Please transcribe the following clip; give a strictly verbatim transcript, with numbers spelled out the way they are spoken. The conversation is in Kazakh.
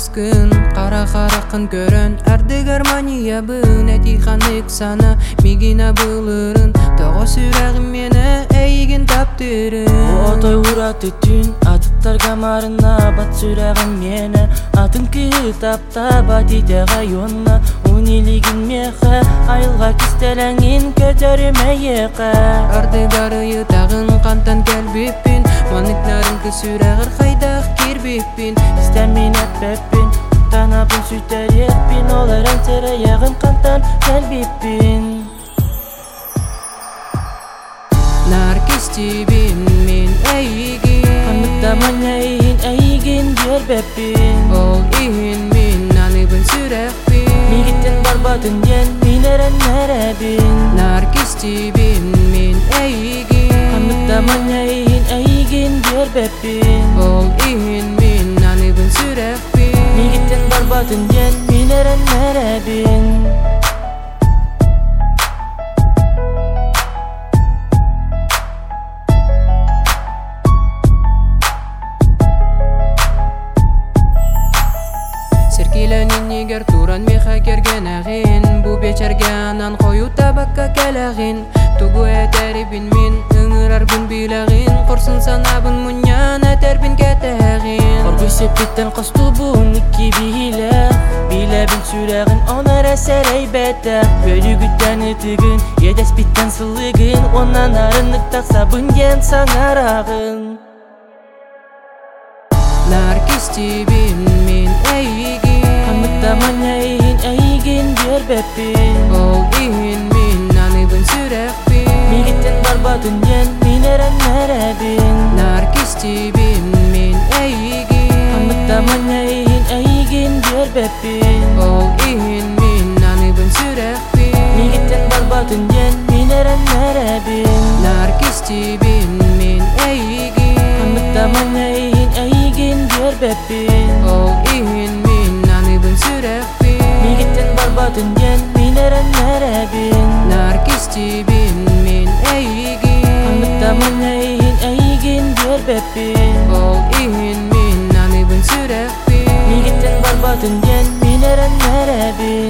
маскын кара каракын көрөн арды гармониябын этиханык сана мигина былырын того сүрагым мени эйигин таптырын отой ураты түн атыттар камарына бат сүрагым мени атын кытапта батите районна унилигин меха айылга кистелеңин көтөрүмө эка арды гарыйы тагын кантан келбиппин маныктарын күсүрагыр кайдах кирбиппин истемин этпеппин танапын сүйтөреппин олар антера ягын кантан келбиппин наркистибин мен эйигин камыктаман эйин эйигин бербеппин ол иин мен аныбын сүрөкпин мигиттен барбадын ден минерен неребин наркистибин мен эйигин камыктаман эйин эйигин бербеппин ол иин мен аныбын сүрөкпин мигиттен барбадын ден минерен неребин Серкиленин нигер туран меха керген агин бу бечерге анан кою табакка келагин тугу этерибин мин ыңырарбын билагин корсун санабын муньян этербин кетегин Оргуй сепиттен костубун икки биле билебин сүрегин онар эсер эйбете бөлүгүттен ытыгын едес биттен сылыгын онан арынык таксабын ген саңарагын наркистибин мен эйигин камыктаман эйин эйигин бербеппин ол иин мен аныбын сүрөкпин мигиттен барбадын ден минерен неребин наркистибин мен эйигин камыктаман эйин эйигин бербеппин ол иин мен аныбын сүрөкпин мигиттен барбадын ден минерен неребин наркистибин мен эйигин камыктаман эйин эйигин бербеппин ол иин мен аныбын сүрөкпин мигиттен барбадын ден минерен неребин наркистибин мен эйигин камыктаман эйин эйигин бербеппин ол иин мен аныбын сүрөкпин мигиттен барбадын ден минерен неребин